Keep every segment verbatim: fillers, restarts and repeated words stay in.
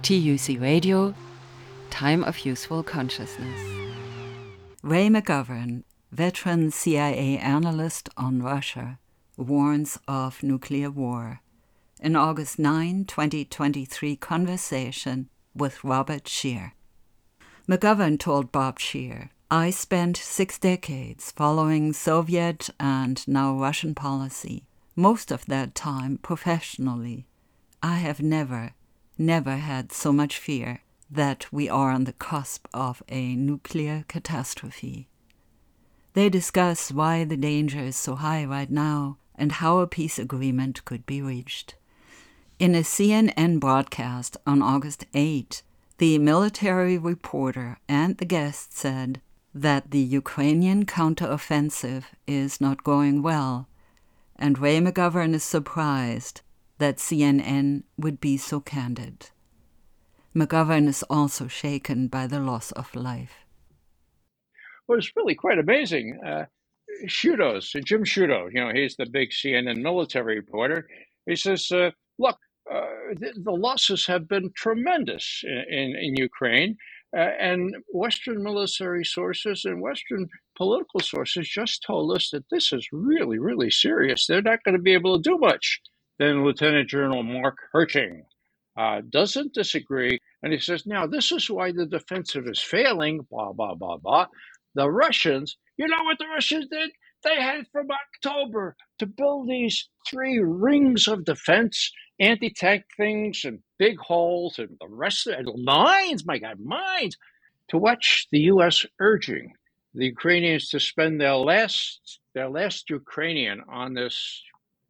T U C Radio, Time of Useful Consciousness. Ray McGovern, veteran C I A analyst on Russia, warns of nuclear war. An August ninth, twenty twenty-three conversation with Robert Scheer. McGovern told Bob Scheer, "I spent six decades following Soviet and now Russian policy, most of that time professionally. I have never, never had so much fear that we are on the cusp of a nuclear catastrophe." They discuss why the danger is so high right now and how a peace agreement could be reached. In a C N N broadcast on August eighth, the military reporter and the guest said that the Ukrainian counteroffensive is not going well, and Ray McGovern is surprised that C N N would be so candid. McGovern is also shaken by the loss of life. Well, it's really quite amazing. Uh, Shudos, Jim Shudo, you know, he's the big C N N military reporter. He says, uh, look, uh, the, the losses have been tremendous in, in, in Ukraine, uh, and Western military sources and Western political sources just told us that this is really, really serious. They're not going to be able to do much. Then Lieutenant General Mark Herting uh, doesn't disagree, and he says, now, this is why the defensive is failing, blah, blah, blah, blah. The Russians, you know what the Russians did? They had from October to build these three rings of defense, anti-tank things and big holes and the rest of it, mines, my God, mines, to watch the U S urging the Ukrainians to spend their last, their last Ukrainian on this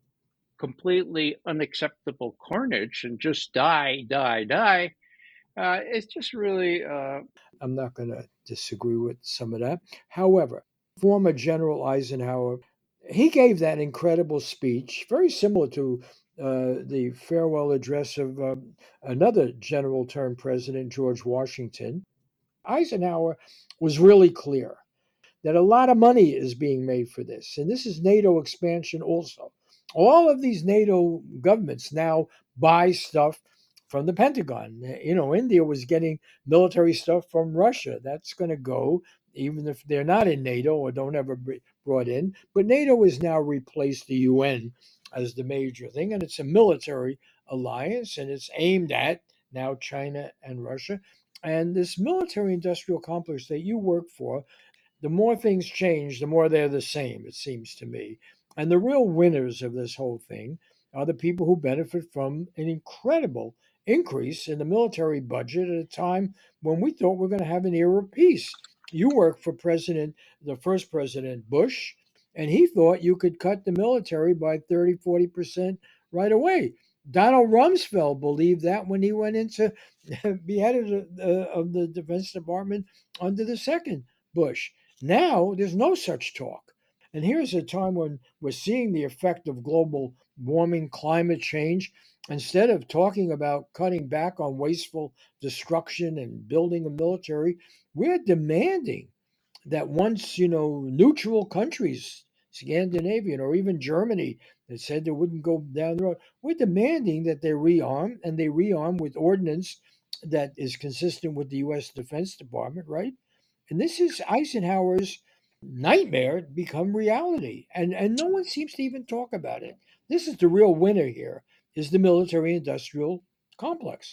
completely unacceptable carnage and just die, die, die. Uh, it's just really... Uh... I'm not going to disagree with some of that. However, former General Eisenhower, he gave that incredible speech, very similar to uh, the farewell address of uh, another general turned president, George Washington. Eisenhower was really clear that a lot of money is being made for this, and this is NATO expansion also. All of these NATO governments now buy stuff from the Pentagon. You know, India was getting military stuff from Russia. That's going to go, even if they're not in NATO or don't ever be brought in. But NATO has now replaced the U N as the major thing, and it's a military alliance, and it's aimed at now China and Russia. And this military-industrial complex that you work for, the more things change, the more they're the same, it seems to me. And the real winners of this whole thing are the people who benefit from an incredible increase in the military budget at a time when we thought we were going to have an era of peace. You worked for President, the first President Bush, and he thought you could cut the military by thirty, forty percent right away. Donald Rumsfeld believed that when he went into be head of the, uh, of the Defense Department under the second Bush. Now, there's no such talk. And here's a time when we're seeing the effect of global warming, climate change. Instead of talking about cutting back on wasteful destruction and building a military, we're demanding that once, you know, neutral countries, Scandinavian or even Germany, that said they wouldn't go down the road, we're demanding that they rearm, and they rearm with ordnance that is consistent with the U S Defense Department, right? And this is Eisenhower's nightmare become reality. And, and no one seems to even talk about it. This is the real winner here, is the military-industrial complex.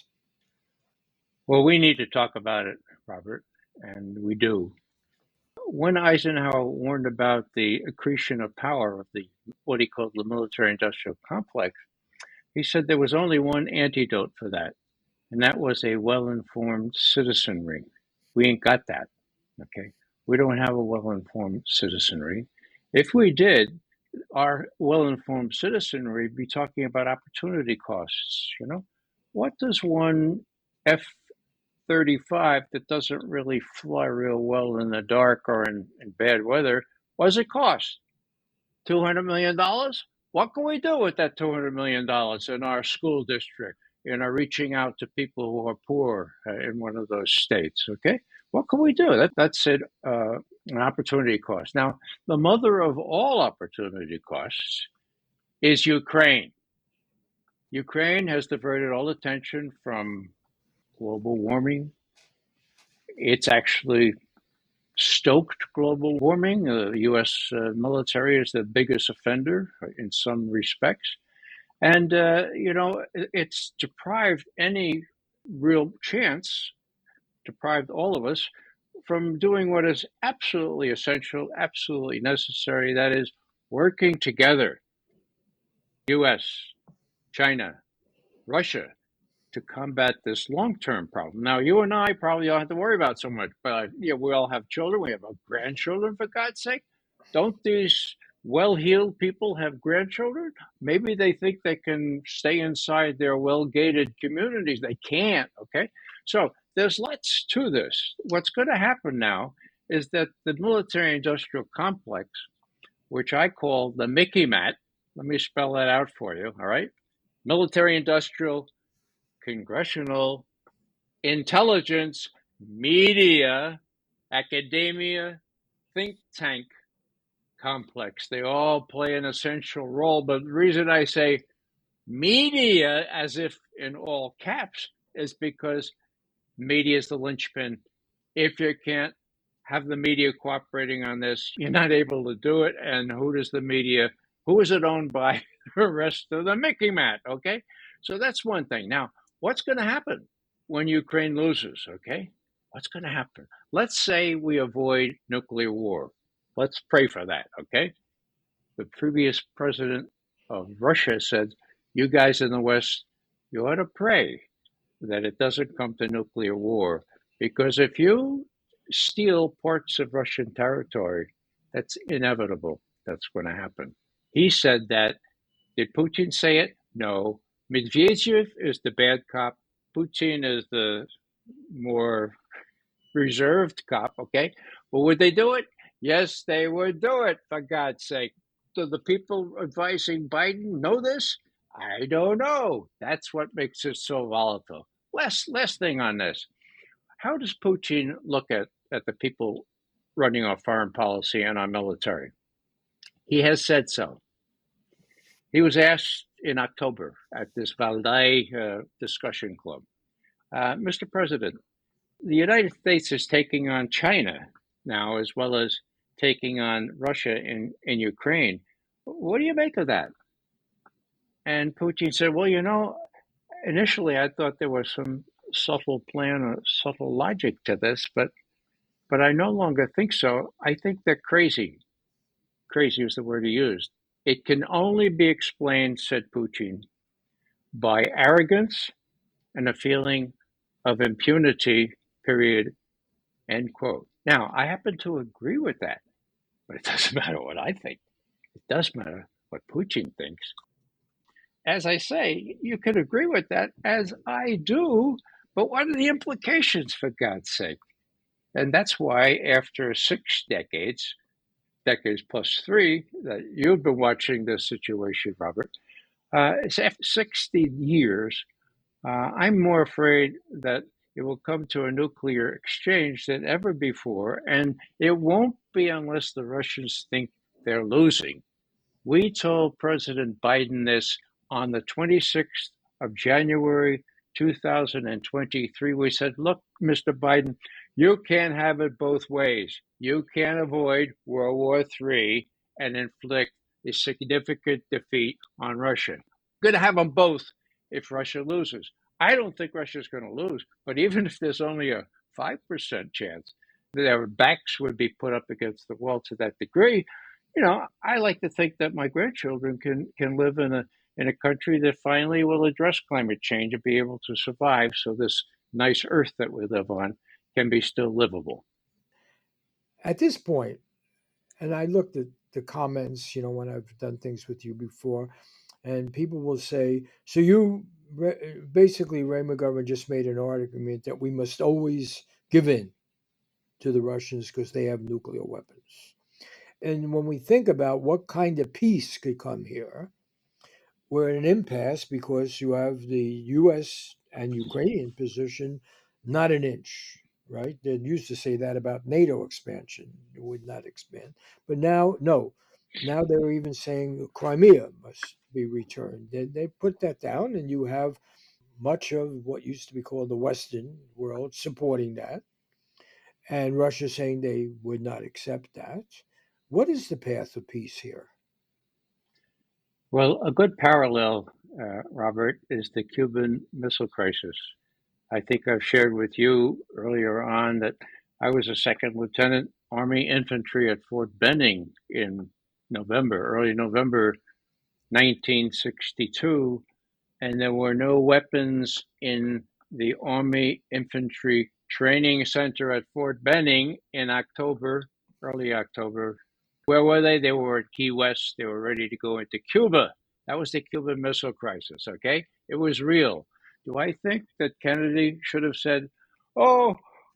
Well, we need to talk about it, Robert, and we do. When Eisenhower warned about the accretion of power of the what he called the military-industrial complex, he said there was only one antidote for that, and that was a well-informed citizenry. We ain't got that, okay? We don't have a well-informed citizenry. If we did, our well-informed citizenry would be talking about opportunity costs, you know? What does one F thirty-five that doesn't really fly real well in the dark or in, in bad weather, what does it cost? two hundred million dollars? What can we do with that two hundred million dollars in our school district, in our reaching out to people who are poor uh, in one of those states, okay? What can we do? That, that's it, uh, an opportunity cost. Now, the mother of all opportunity costs is Ukraine. Ukraine has diverted all attention from global warming. It's actually stoked global warming. The U S uh, military is the biggest offender in some respects. And, uh, you know, it's deprived any real chance, deprived all of us from doing what is absolutely essential, absolutely necessary. That is working together, U S, China, Russia, to combat this long-term problem. Now, you and I probably don't have to worry about so much, but yeah, we all have children. We have grandchildren, for God's sake. Don't these well-heeled people have grandchildren? Maybe they think they can stay inside their well-gated communities. They can't, okay? So there's lots to this. What's going to happen now is that the military-industrial complex, which I call the Mickey Mat, let me spell that out for you, all right? Military-industrial, congressional, intelligence, media, academia, think tank complex. They all play an essential role. But the reason I say media, as if in all caps, is because media is the linchpin. If you can't have the media cooperating on this, you're not able to do it. And who does the media, who is it owned by? The rest of the Mickey Mat, okay? So that's one thing. Now, what's going to happen when Ukraine loses, okay? What's going to happen? Let's say we avoid nuclear war. Let's pray for that, okay? The previous president of Russia said, you guys in the West, you ought to pray that it doesn't come to nuclear war. Because if you steal parts of Russian territory, that's inevitable. That's going to happen. He said that. Did Putin say it? No. Medvedev is the bad cop. Putin is the more reserved cop, okay? But would they do it? Yes, they would do it, for God's sake. Do the people advising Biden know this? I don't know. That's what makes it so volatile. Last, last thing on this. How does Putin look at, at the people running our foreign policy and our military? He has said so. He was asked in October at this Valdai uh, discussion club, uh, Mister President, the United States is taking on China now, as well as taking on Russia in, in Ukraine. What do you make of that? And Putin said, well, you know, initially I thought there was some subtle plan or subtle logic to this, but but I no longer think so. I think they're crazy. Crazy is the word he used. It can only be explained, said Putin, by arrogance and a feeling of impunity, period, end quote. Now, I happen to agree with that, but it doesn't matter what I think. It does matter what Putin thinks. As I say, you could agree with that, as I do, but what are the implications, for God's sake? And that's why after six decades, decades plus three, that you've been watching this situation, Robert, uh, it's after sixty years, uh, I'm more afraid that it will come to a nuclear exchange than ever before, and it won't be unless the Russians think they're losing. We told President Biden this on the twenty-sixth of January, two thousand twenty-three. We said, look, Mister Biden, you can't have it both ways. You can't avoid World War Three and inflict a significant defeat on Russia. Going to have them both if Russia loses. I don't think Russia's going to lose, but even if there's only a five percent chance that their backs would be put up against the wall to that degree, you know, I like to think that my grandchildren can, can live in a in a country that finally will address climate change and be able to survive, so this nice earth that we live on can be still livable. At this point, and I looked at the comments, you know, when I've done things with you before, and people will say, so you basically, Ray McGovern just made an argument that we must always give in to the Russians because they have nuclear weapons. And when we think about what kind of peace could come here, we're in an impasse because you have the U S and Ukrainian position not an inch, right? They used to say that about NATO expansion. It would not expand. But now, no. Now they're even saying Crimea must be returned. They, they put that down, and you have much of what used to be called the Western world supporting that, and Russia saying they would not accept that. What is the path of peace here? Well, a good parallel, uh, Robert, is the Cuban Missile Crisis. I think I've shared with you earlier on that I was a second lieutenant Army infantry at Fort Benning in November, early November nineteen sixty-two, and there were no weapons in the Army Infantry Training Center at Fort Benning in October, early October. Where were they? They were at Key West. They were ready to go into Cuba. That was the Cuban Missile Crisis, okay? It was real. Do I think that Kennedy should have said, oh,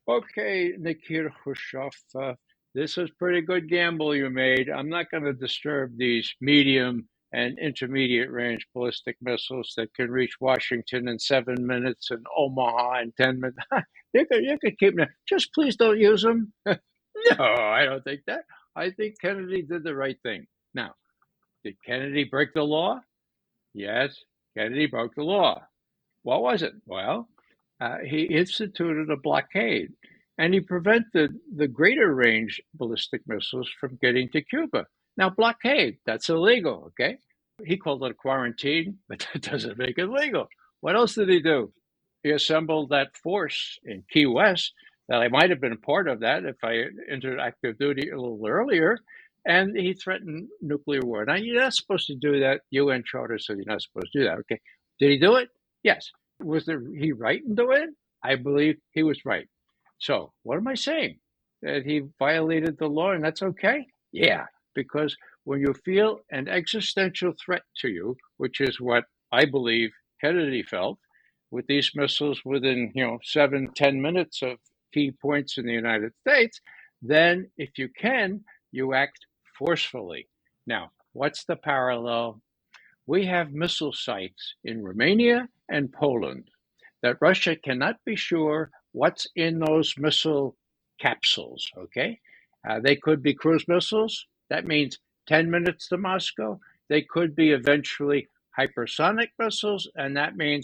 okay, Nikita Khrushchev, uh, this is a pretty good gamble you made. I'm not going to disturb these medium and intermediate range ballistic missiles that can reach Washington in seven minutes and Omaha in ten minutes. you, could, you could keep them. Just please don't use them. No, I don't think that. I think Kennedy did the right thing. Now, did Kennedy break the law? Yes, Kennedy broke the law. What was it? Well, uh, he instituted a blockade, and he prevented the greater range ballistic missiles from getting to Cuba. Now, blockade, that's illegal, okay? He called it a quarantine, but that doesn't make it legal. What else did he do? He assembled that force in Key West that I might have been part of that if I entered active duty a little earlier, and he threatened nuclear war. Now, you're not supposed to do that. U N Charter says you're not supposed to do that, okay? Did he do it? Yes. Was there, he right in doing it? I believe he was right. So what am I saying? That he violated the law and that's okay? Yeah, because when you feel an existential threat to you, which is what I believe Kennedy felt, with these missiles within, you know, seven, ten minutes of key points in the United States, then if you can, you act forcefully. Now, what's the parallel? We have missile sites in Romania and Poland that Russia cannot be sure what's in those missile capsules, okay? Uh, they could be cruise missiles. That means ten minutes to Moscow. They could be eventually hypersonic missiles, and that means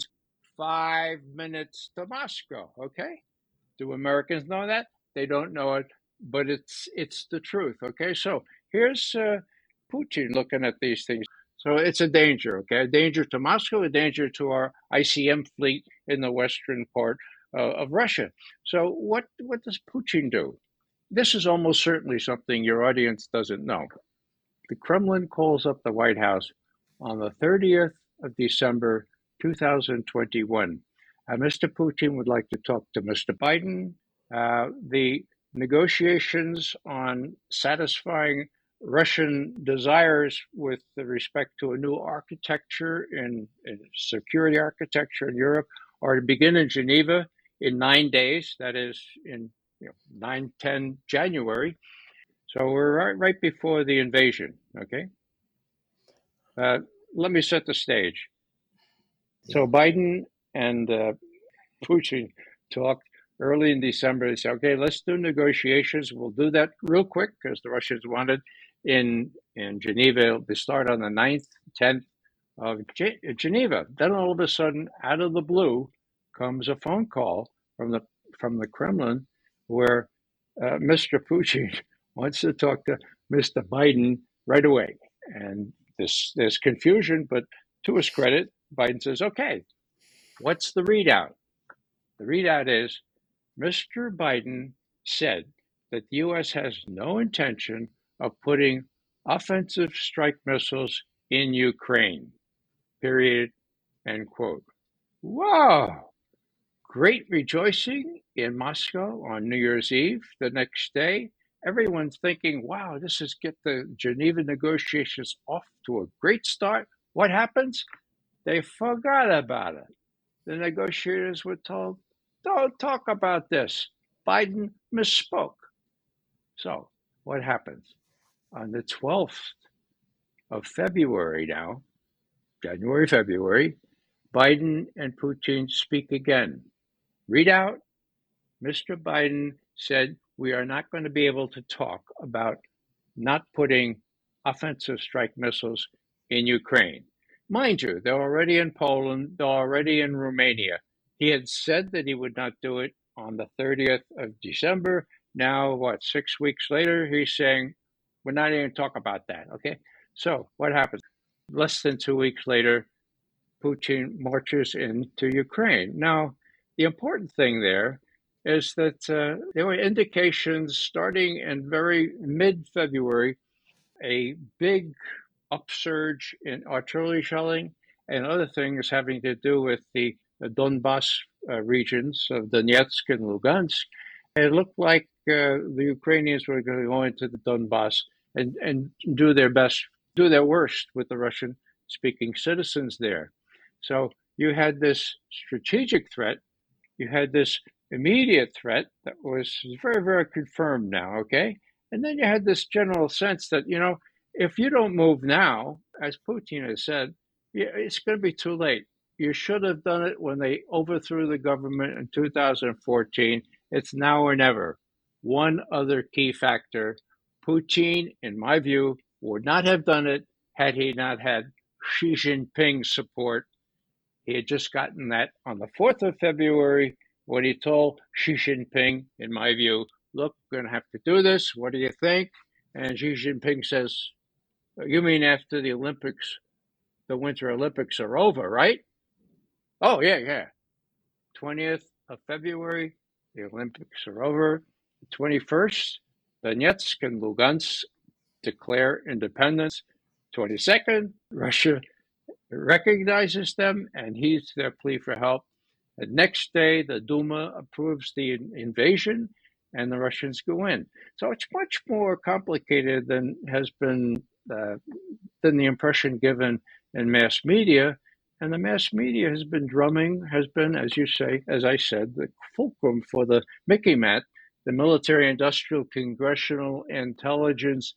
five minutes to Moscow, okay? Do Americans know that? They don't know it, but it's it's the truth, okay? So here's uh, Putin looking at these things. So it's a danger, okay? A danger to Moscow, a danger to our I C M fleet in the western part uh, of Russia. So what, what does Putin do? This is almost certainly something your audience doesn't know. The Kremlin calls up the White House on the thirtieth of December, two thousand twenty-one. Uh, Mister Putin would like to talk to Mister Biden. Uh, the negotiations on satisfying Russian desires with respect to a new architecture in, in security architecture in Europe are to begin in Geneva in nine days. That is in you know, nine, ten January. So we're right, right before the invasion, okay? Uh, let me set the stage. So Biden and uh, Putin talked early in December. They said, okay, let's do negotiations. We'll do that real quick because the Russians wanted in, in Geneva. They start on the ninth, tenth of Ge- Geneva. Then all of a sudden, out of the blue, comes a phone call from the, from the Kremlin where uh, Mister Putin wants to talk to Mister Biden right away. And this, there's confusion, but to his credit, Biden says, okay, what's the readout? The readout is Mister Biden said that the U S has no intention of putting offensive strike missiles in Ukraine, period, end quote. Wow! Great rejoicing in Moscow on New Year's Eve. The next day, everyone's thinking, wow, this is get the Geneva negotiations off to a great start. What happens? They forgot about it. The negotiators were told, don't talk about this. Biden misspoke. So what happens? On the twelfth of February now, January, February, Biden and Putin speak again. Readout, Mister Biden said, we are not going to be able to talk about not putting offensive strike missiles in Ukraine. Mind you, they're already in Poland, they're already in Romania. He had said that he would not do it on the thirtieth of December. Now, what, six weeks later, he's saying, we're not even talk about that, okay? So what happens? Less than two weeks later, Putin marches into Ukraine. Now, the important thing there is that uh, there were indications starting in very mid-February, a big upsurge in artillery shelling and other things having to do with the, the Donbas uh, regions of Donetsk and Lugansk. It looked like uh, the Ukrainians were going to go into the Donbas and, and do their best, do their worst with the Russian speaking citizens there. So you had this strategic threat, you had this immediate threat that was very, very confirmed now, okay? And then you had this general sense that, you know, if you don't move now, as Putin has said, it's going to be too late. You should have done it when they overthrew the government in two thousand fourteen. It's now or never. One other key factor, Putin, in my view, would not have done it had he not had Xi Jinping's support. He had just gotten that on the fourth of February when he told Xi Jinping, in my view, look, we're going to have to do this. What do you think? And Xi Jinping says, you mean after the Olympics, the Winter Olympics are over, right? Oh, yeah, yeah. twentieth of February, the Olympics are over. The twenty-first, Donetsk and Lugansk declare independence. twenty-second, Russia recognizes them and heeds their plea for help. The next day, the Duma approves the invasion and the Russians go in. So it's much more complicated than has been uh, than the impression given in mass media. And the mass media has been drumming, has been, as you say, as I said, the fulcrum for the Mickey Mat, the military industrial congressional intelligence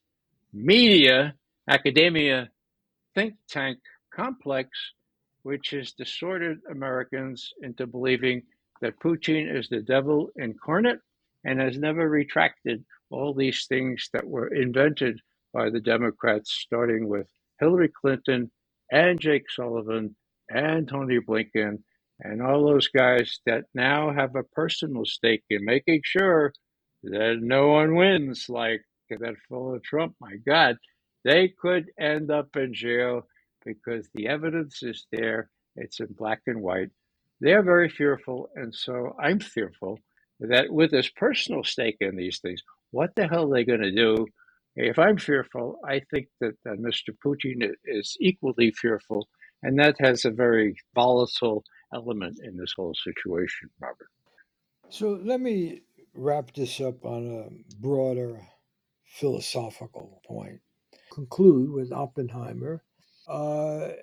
media academia think tank complex, which has distorted Americans into believing that Putin is the devil incarnate and has never retracted all these things that were invented by the Democrats, starting with Hillary Clinton and Jake Sullivan and Tony Blinken and all those guys that now have a personal stake in making sure that no one wins, like that fellow Trump. My God, they could end up in jail because the evidence is there. It's in black and white. They're very fearful, and so I'm fearful that with this personal stake in these things, what the hell are they going to do? If I'm fearful, I think that uh, Mister Putin is equally fearful, and that has a very volatile element in this whole situation, Robert. So let me wrap this up on a broader philosophical point. Conclude with Oppenheimer. Uh,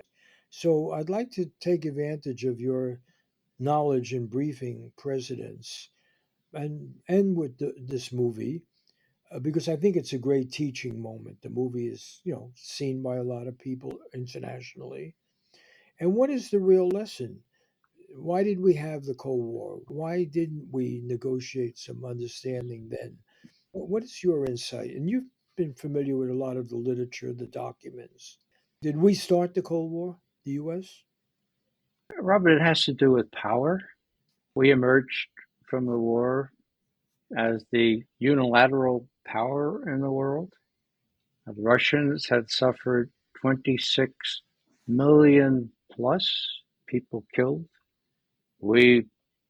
so I'd like to take advantage of your knowledge in briefing presidents and end with the, this movie uh, because I think it's a great teaching moment. The movie is, you know, seen by a lot of people internationally. And what is the real lesson? Why did we have the Cold War? Why didn't we negotiate some understanding then? What is your insight? And you've been familiar with a lot of the literature, the documents. Did we start the Cold War, the U S? Robert, it has to do with power. We emerged from the war as the unilateral power in the world. The Russians had suffered twenty-six million plus people killed. We,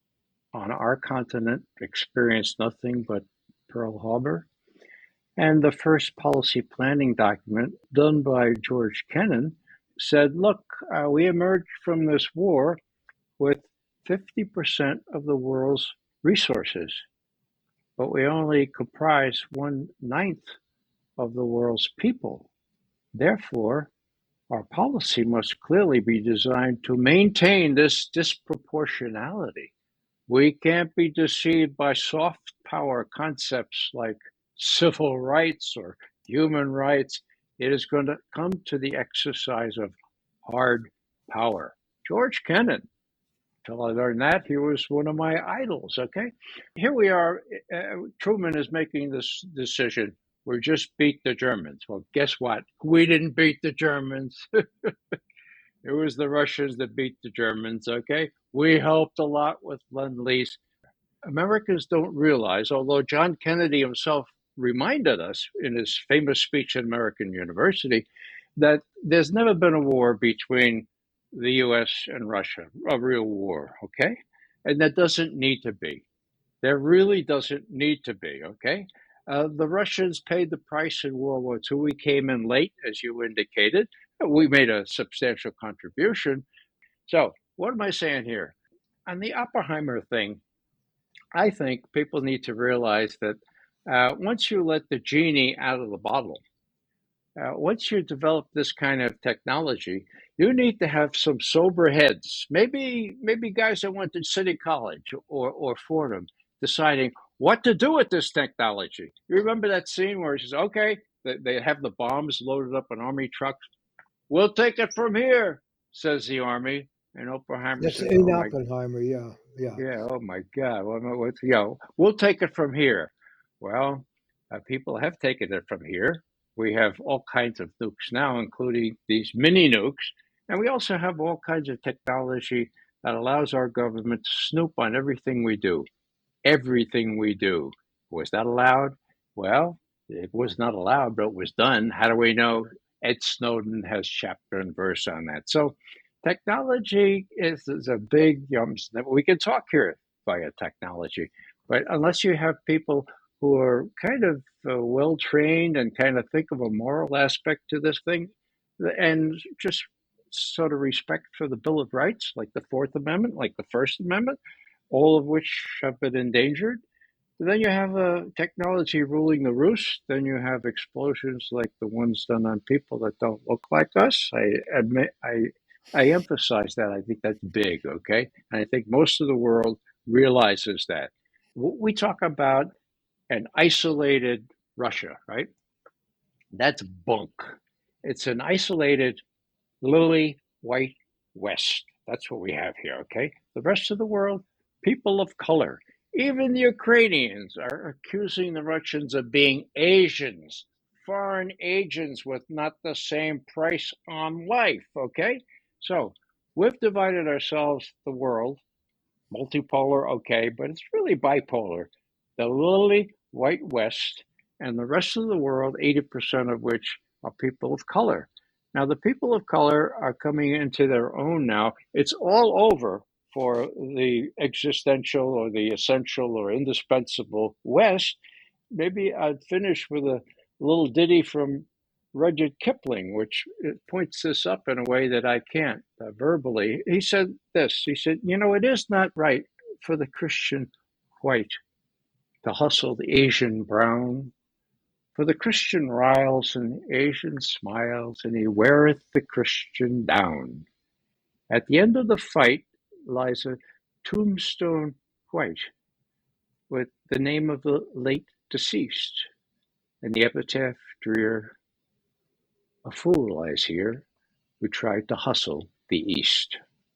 on our continent, experienced nothing but Pearl Harbor. And the first policy planning document done by George Kennan said, look, uh, we emerged from this war with fifty percent of the world's resources, but we only comprise one ninth of the world's people. Therefore, our policy must clearly be designed to maintain this disproportionality. We can't be deceived by soft power concepts like civil rights or human rights. It is going to come to the exercise of hard power. George Kennan, until I learned that, he was one of my idols, okay? Here we are, uh, Truman is making this decision. We just beat the Germans. Well, guess what? We didn't beat the Germans. It was the Russians that beat the Germans, okay? We helped a lot with Lend-Lease. Americans don't realize, although John Kennedy himself reminded us in his famous speech at American University, that there's never been a war between the U S and Russia, a real war, okay? And that doesn't need to be. There really doesn't need to be, okay? Uh, the Russians paid the price in World War Two. We came in late, as you indicated. We made a substantial contribution. So, what am I saying here? On the Oppenheimer thing, I think people need to realize that uh, once you let the genie out of the bottle, uh, once you develop this kind of technology, you need to have some sober heads. Maybe, maybe guys that went to City College or or Fordham, deciding what to do with this technology. You remember that scene where he says, "Okay, they, they have the bombs loaded up on army trucks. We'll take it from here," says the army, and Oppenheimer That's says, in "Oh my, Oppenheimer. Yeah, yeah. yeah, oh my God, what, what, you know, we'll take it from here." Well, uh, people have taken it from here. We have all kinds of nukes now, including these mini nukes. And we also have all kinds of technology that allows our government to snoop on everything we do. Everything we do. Was that allowed? Well, it was not allowed, but it was done. How do we know? Ed Snowden has chapter and verse on that. So technology is, is a big, um, we can talk here via technology, but unless you have people who are kind of uh, well trained and kind of think of a moral aspect to this thing, and just sort of respect for the Bill of Rights, like the Fourth Amendment, like the First Amendment, all of which have been endangered. Then you have a technology ruling the roost. Then you have explosions like the ones done on people that don't look like us. I admit, I, I emphasize that. I think that's big, okay? And I think most of the world realizes that. We talk about an isolated Russia, right? That's bunk. It's an isolated lily white West. That's what we have here, okay? The rest of the world, people of color. Even the Ukrainians are accusing the Russians of being Asians, foreign agents with not the same price on life, okay? So we've divided ourselves, the world, multipolar, okay, but it's really bipolar. The lily white West and the rest of the world, eighty percent of which are people of color. Now, the people of color are coming into their own now. It's all over for the existential or the essential or indispensable West. Maybe I'd finish with a little ditty from Rudyard Kipling, which points this up in a way that I can't uh, verbally. He said this, he said, you know, it is not right for the Christian white to hustle the Asian brown, for the Christian riles and the Asian smiles, and he weareth the Christian down. At the end of the fight lies a tombstone white with the name of the late deceased, and the epitaph drear, a fool lies here who tried to hustle the East.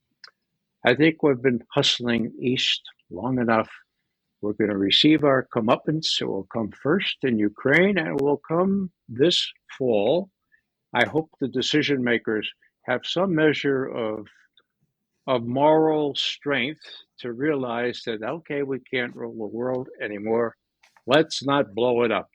I think we've been hustling East long enough. We're going to receive our comeuppance. It will come first in Ukraine, and it will come this fall. I hope the decision makers have some measure of of moral strength to realize that, okay, we can't rule the world anymore. Let's not blow it up.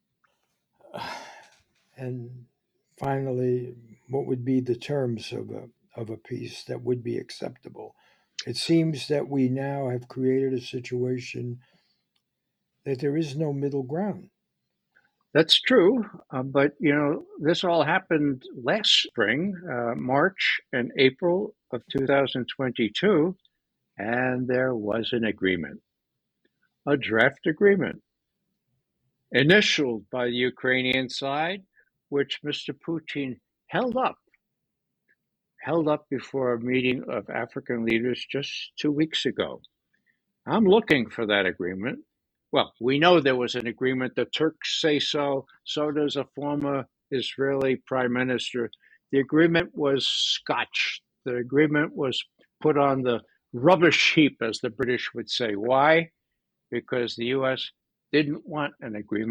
And finally, what would be the terms of a of a peace that would be acceptable? It seems that we now have created a situation that there is no middle ground. That's true, uh, but you know, this all happened last spring, uh, March and April of two thousand twenty-two, and there was an agreement, a draft agreement, initialed by the Ukrainian side, which Mister Putin held up, held up before a meeting of African leaders just two weeks ago. I'm looking for that agreement. Well, we know there was an agreement. The Turks say so. So does a former Israeli prime minister. The agreement was scotched. The agreement was put on the rubbish heap, as the British would say. Why? Because the U S didn't want an agreement.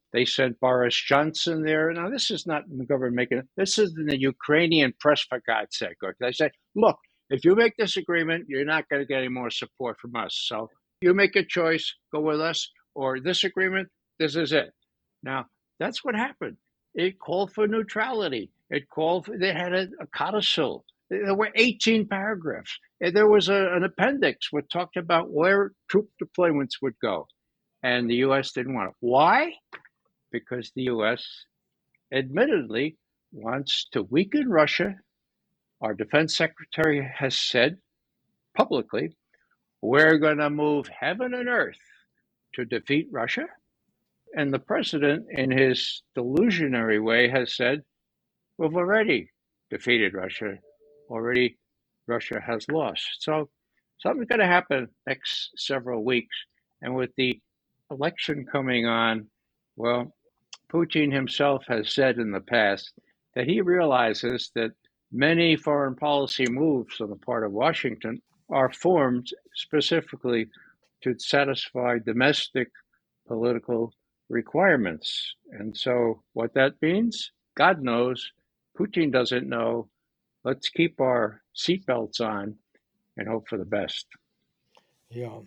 They sent Boris Johnson there. Now, this is not McGovern making it. This is in the Ukrainian press, for God's sake. They say, look, if you make this agreement, you're not going to get any more support from us. So you make a choice, go with us, or this agreement, this is it. Now, that's what happened. It called for neutrality. It called for, they had a, a codicil. There were eighteen paragraphs. There was a, an appendix which talked about where troop deployments would go. And the U S didn't want it. Why? Because the U S admittedly wants to weaken Russia. Our defense secretary has said publicly, we're going to move heaven and earth to defeat Russia. And the president, in his delusionary way, has said, we've already defeated Russia. Already Russia has lost. So something's going to happen next several weeks. And with the election coming on, well, Putin himself has said in the past that he realizes that many foreign policy moves on the part of Washington are formed specifically to satisfy domestic political requirements. And so what that means, God knows, Putin doesn't know. Let's keep our seatbelts on and hope for the best. Yeah.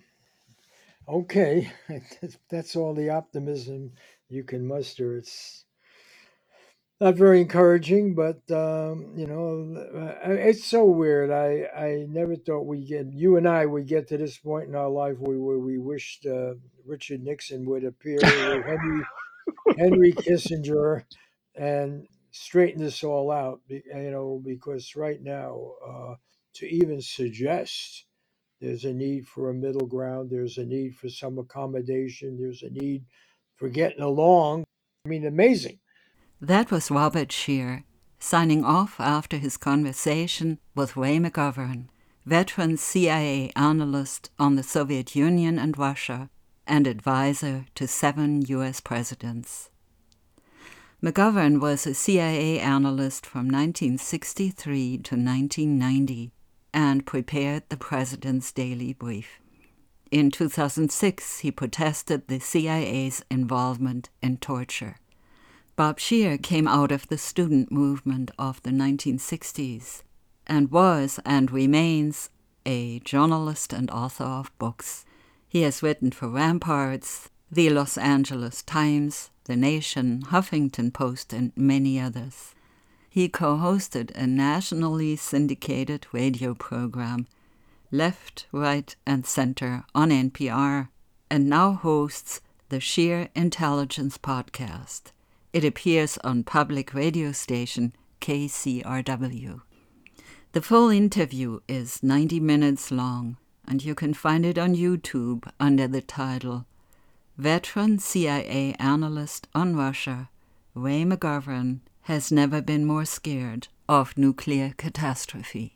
Okay. That's all the optimism you can muster. It's not very encouraging, but um, you know, it's so weird. I, I never thought we get you and I would get to this point in our life where, where we wished uh, Richard Nixon would appear with Henry Henry Kissinger and straighten this all out. You know, because right now, uh, to even suggest there's a need for a middle ground, there's a need for some accommodation, there's a need for getting along. I mean, amazing. That was Robert Scheer, signing off after his conversation with Ray McGovern, veteran C I A analyst on the Soviet Union and Russia, and advisor to seven U S presidents. McGovern was a C I A analyst from nineteen sixty-three to nineteen ninety and prepared the president's daily brief. In two thousand six, he protested the C I A's involvement in torture. Bob Scheer came out of the student movement of the nineteen sixties and was and remains a journalist and author of books. He has written for Ramparts, the Los Angeles Times, The Nation, Huffington Post, and many others. He co-hosted a nationally syndicated radio program, Left, Right, and Center on N P R, and now hosts the Scheer Intelligence Podcast. It appears on public radio station K C R W. The full interview is ninety minutes long, and you can find it on YouTube under the title Veteran C I A Analyst on Russia, Ray McGovern, has never been more scared of nuclear catastrophe.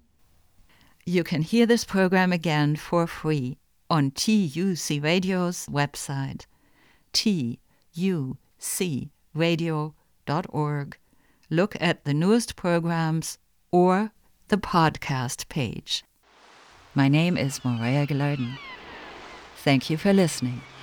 You can hear this program again for free on T U C Radio's website, T U C radio dot org. Look at the newest programs or the podcast page. My name is Maria Gilardin. Thank you for listening.